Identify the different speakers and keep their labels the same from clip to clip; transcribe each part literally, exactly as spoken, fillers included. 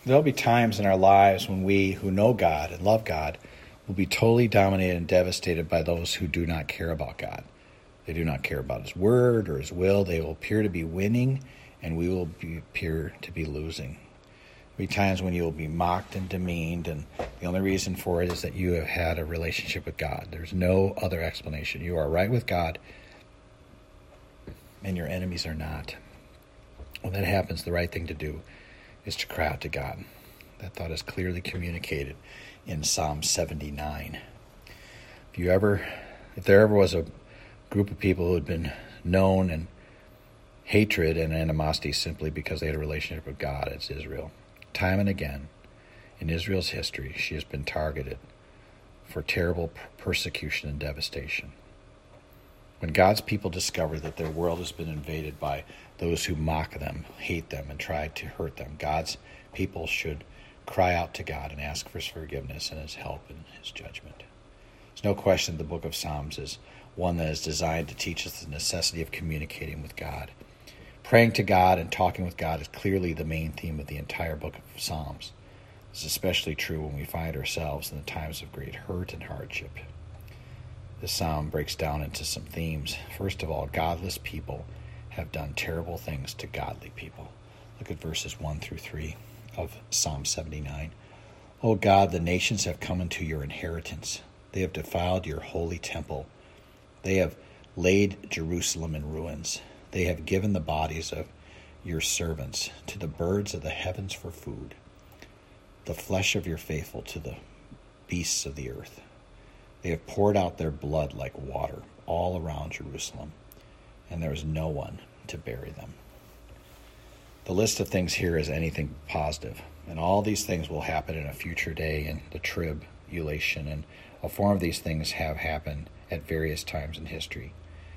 Speaker 1: There'll be times in our lives when we who know God and love God will be totally dominated and devastated by those who do not care about God. They do not care about His word or His will. They will appear to be winning, and we will be, appear to be losing. There'll be times when you will be mocked and demeaned, and the only reason for it is that you have had a relationship with God. There's no other explanation. You are right with God, and your enemies are not. When that happens, the right thing to do is to cry out to God. That thought is clearly communicated in Psalm seventy-nine. If you ever, if there ever was a group of people who had been known in hatred and animosity simply because they had a relationship with God, it's Israel. Time and again, in Israel's history, she has been targeted for terrible persecution and devastation. When God's people discover that their world has been invaded by those who mock them, hate them, and try to hurt them, God's people should cry out to God and ask for His forgiveness and His help and His judgment. There's no question the book of Psalms is one that is designed to teach us the necessity of communicating with God. Praying to God and talking with God is clearly the main theme of the entire book of Psalms. This is especially true when we find ourselves in the times of great hurt and hardship. This psalm breaks down into some themes. First of all, godless people have done terrible things to godly people. Look at verses one through three of Psalm seventy-nine. O God, the nations have come into your inheritance. They have defiled your holy temple. They have laid Jerusalem in ruins. They have given the bodies of your servants to the birds of the heavens for food, the flesh of your faithful to the beasts of the earth. They have poured out their blood like water all around Jerusalem, and there is no one to bury them. The list of things here is anything positive, and all these things will happen in a future day in the tribulation, and a form of these things have happened at various times in history.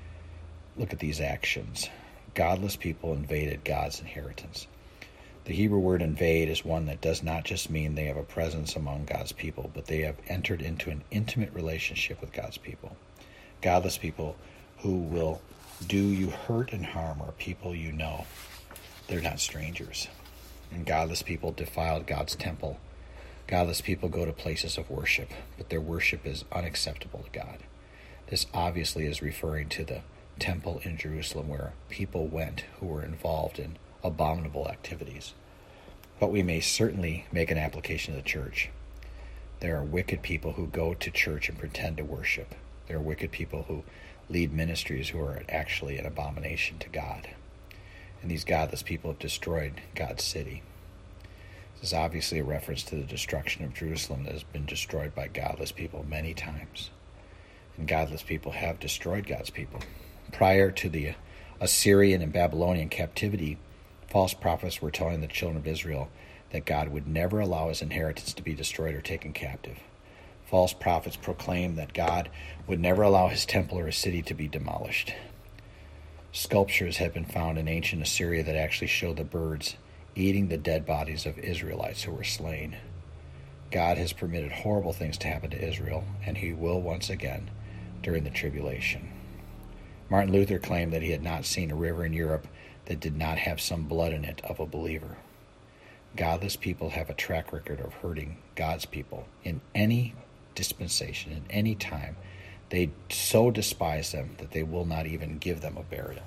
Speaker 1: Look at these actions. Godless people invaded God's inheritance. The Hebrew word invade is one that does not just mean they have a presence among God's people, but they have entered into an intimate relationship with God's people. Godless people who will do you hurt and harm are people you know. They're not strangers. And godless people defiled God's temple. Godless people go to places of worship, but their worship is unacceptable to God. This obviously is referring to the temple in Jerusalem where people went who were involved in abominable activities. But we may certainly make an application to the church. There are wicked people who go to church and pretend to worship. There are wicked people who lead ministries who are actually an abomination to God. And these godless people have destroyed God's city. This is obviously a reference to the destruction of Jerusalem that has been destroyed by godless people many times. And godless people have destroyed God's people. Prior to the Assyrian and Babylonian captivity, false prophets were telling the children of Israel that God would never allow His inheritance to be destroyed or taken captive. False prophets proclaimed that God would never allow His temple or His city to be demolished. Sculptures have been found in ancient Assyria that actually show the birds eating the dead bodies of Israelites who were slain. God has permitted horrible things to happen to Israel, and He will once again during the tribulation. Martin Luther claimed that he had not seen a river in Europe that did not have some blood in it of a believer. Godless people have a track record of hurting God's people in any dispensation, in any time. They so despise them that they will not even give them a burial.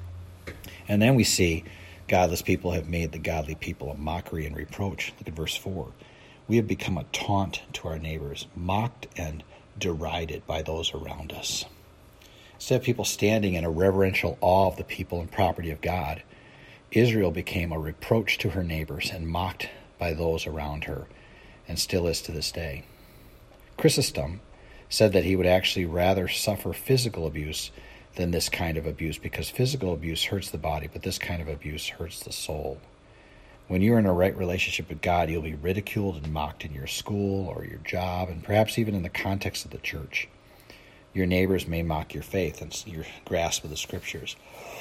Speaker 1: And then we see godless people have made the godly people a mockery and reproach. Look at verse four. We have become a taunt to our neighbors, mocked and derided by those around us. Instead of people standing in a reverential awe of the people and property of God, Israel became a reproach to her neighbors and mocked by those around her, and still is to this day. Chrysostom said that he would actually rather suffer physical abuse than this kind of abuse, because physical abuse hurts the body, but this kind of abuse hurts the soul. When you're in a right relationship with God, you'll be ridiculed and mocked in your school or your job, and perhaps even in the context of the church. Your neighbors may mock your faith and your grasp of the Scriptures.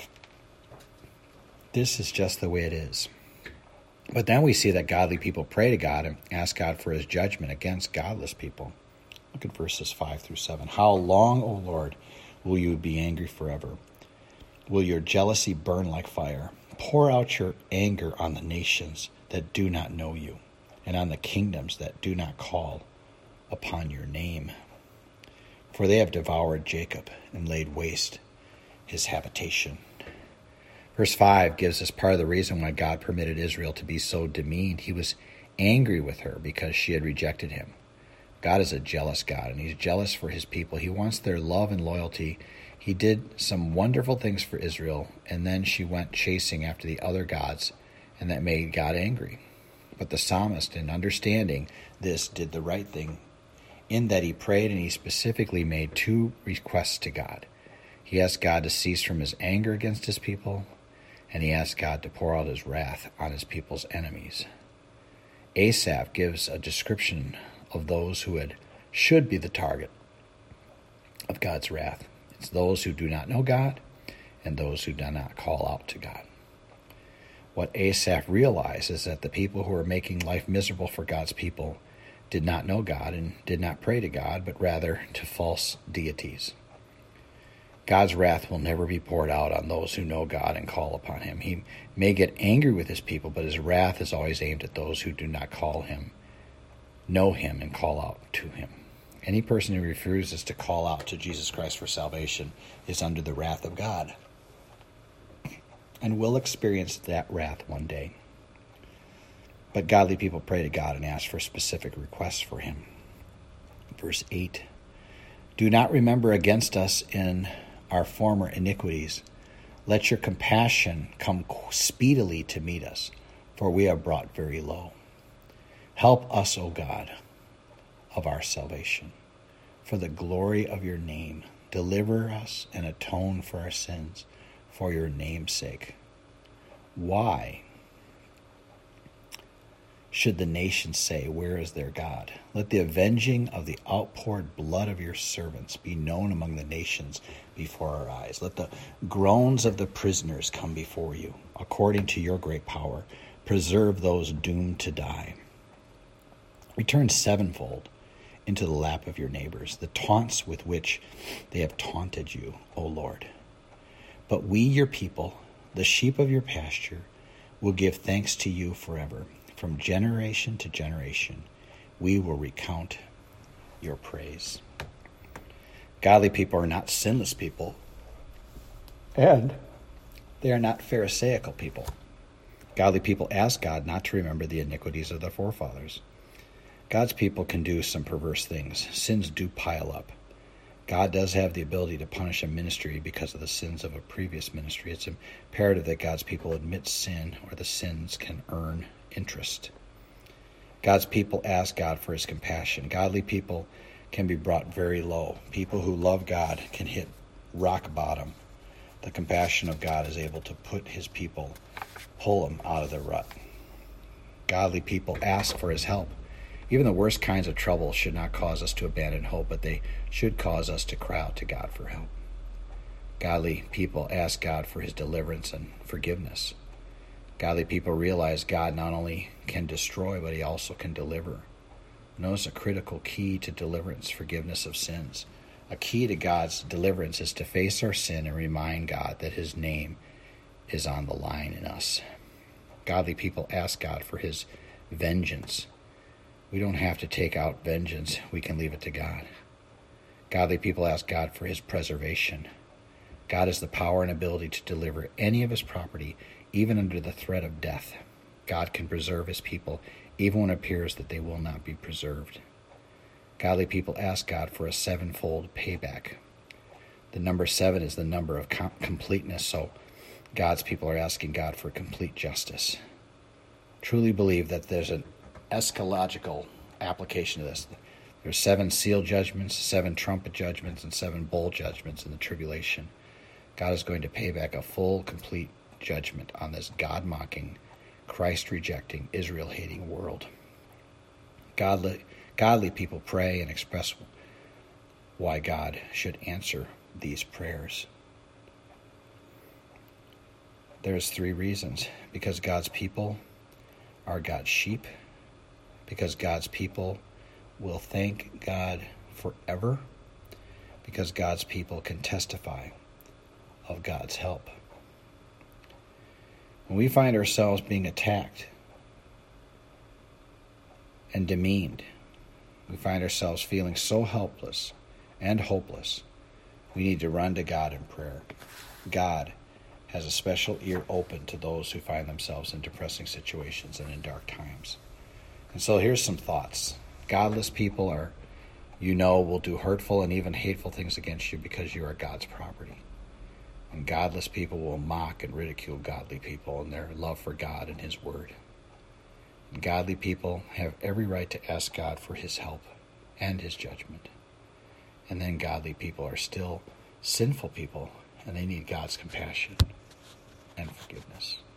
Speaker 1: This is just the way it is. But then we see that godly people pray to God and ask God for His judgment against godless people. Look at verses five through seven. How long, O Lord, will you be angry forever? Will your jealousy burn like fire? Pour out your anger on the nations that do not know you. and on the kingdoms that do not call upon your name. For they have devoured Jacob and laid waste his habitation. Verse five gives us part of the reason why God permitted Israel to be so demeaned. He was angry with her because she had rejected him. God is a jealous God, and he's jealous for his people. He wants their love and loyalty. He did some wonderful things for Israel, and then she went chasing after the other gods, and that made God angry. But the psalmist, in understanding this, did the right thing in that he prayed, and he specifically made two requests to God. He asked God to cease from his anger against his people, and he asked God to pour out his wrath on his people's enemies. Asaph gives a description of those who had, should be the target of God's wrath. It's those who do not know God and those who do not call out to God. What Asaph realized is that the people who were making life miserable for God's people did not know God and did not pray to God, but rather to false deities. God's wrath will never be poured out on those who know God and call upon him. He may get angry with his people, but his wrath is always aimed at those who do not call him, know him, and call out to him. Any person who refuses to call out to Jesus Christ for salvation is under the wrath of God and will experience that wrath one day. But godly people pray to God and ask for specific requests for him. Verse eight, do not remember against us in our former iniquities. Let your compassion come speedily to meet us, for we are brought very low. Help us, O God, of our salvation. For the glory of your name, deliver us and atone for our sins for your name's sake. Why should the nations say, where is their God? Let the avenging of the outpoured blood of your servants be known among the nations before our eyes. Let the groans of the prisoners come before you. According to your great power, preserve those doomed to die. Return sevenfold into the lap of your neighbors, the taunts with which they have taunted you, O Lord. But we, your people, the sheep of your pasture, will give thanks to you forever. From generation to generation, we will recount your praise. Godly people are not sinless people, and they are not pharisaical people. Godly people ask God not to remember the iniquities of their forefathers. God's people can do some perverse things. Sins do pile up. God does have the ability to punish a ministry because of the sins of a previous ministry. It's imperative that God's people admit sin, or the sins can earn interest. God's people ask God for his compassion. Godly people can be brought very low. People who love God can hit rock bottom. The compassion of God is able to put his people, pull them out of the rut. Godly people ask for his help. Even the worst kinds of trouble should not cause us to abandon hope, but they should cause us to cry out to God for help. Godly people ask God for his deliverance and forgiveness. Godly people realize God not only can destroy, but he also can deliver. Notice a critical key to deliverance: forgiveness of sins. A key to God's deliverance is to face our sin and remind God that his name is on the line in us. Godly people ask God for his vengeance. We don't have to take out vengeance. We can leave it to God. Godly people ask God for his preservation. God has the power and ability to deliver any of his property, even under the threat of death. God can preserve his people, even when it appears that they will not be preserved. Godly people ask God for a sevenfold payback. The number seven is the number of com- completeness, so God's people are asking God for complete justice. Truly believe that there's an eschatological application of this. There's seven seal judgments, seven trumpet judgments, and seven bowl judgments in the tribulation. God is going to pay back a full, complete judgment on this God-mocking, Christ-rejecting, Israel-hating world. Godly, godly people pray and express why God should answer these prayers. There's three reasons. Because God's people are God's sheep, because God's people will thank God forever, because God's people can testify of God's help. When we find ourselves being attacked and demeaned. We find ourselves feeling so helpless and hopeless. We need to run to God in prayer. God has a special ear open to those who find themselves in depressing situations and in dark times. And so here's some thoughts. Godless people are, you know, will do hurtful and even hateful things against you because you are God's property. And godless people will mock and ridicule godly people in their love for God and His Word. And godly people have every right to ask God for His help and His judgment. And then godly people are still sinful people, and they need God's compassion and forgiveness.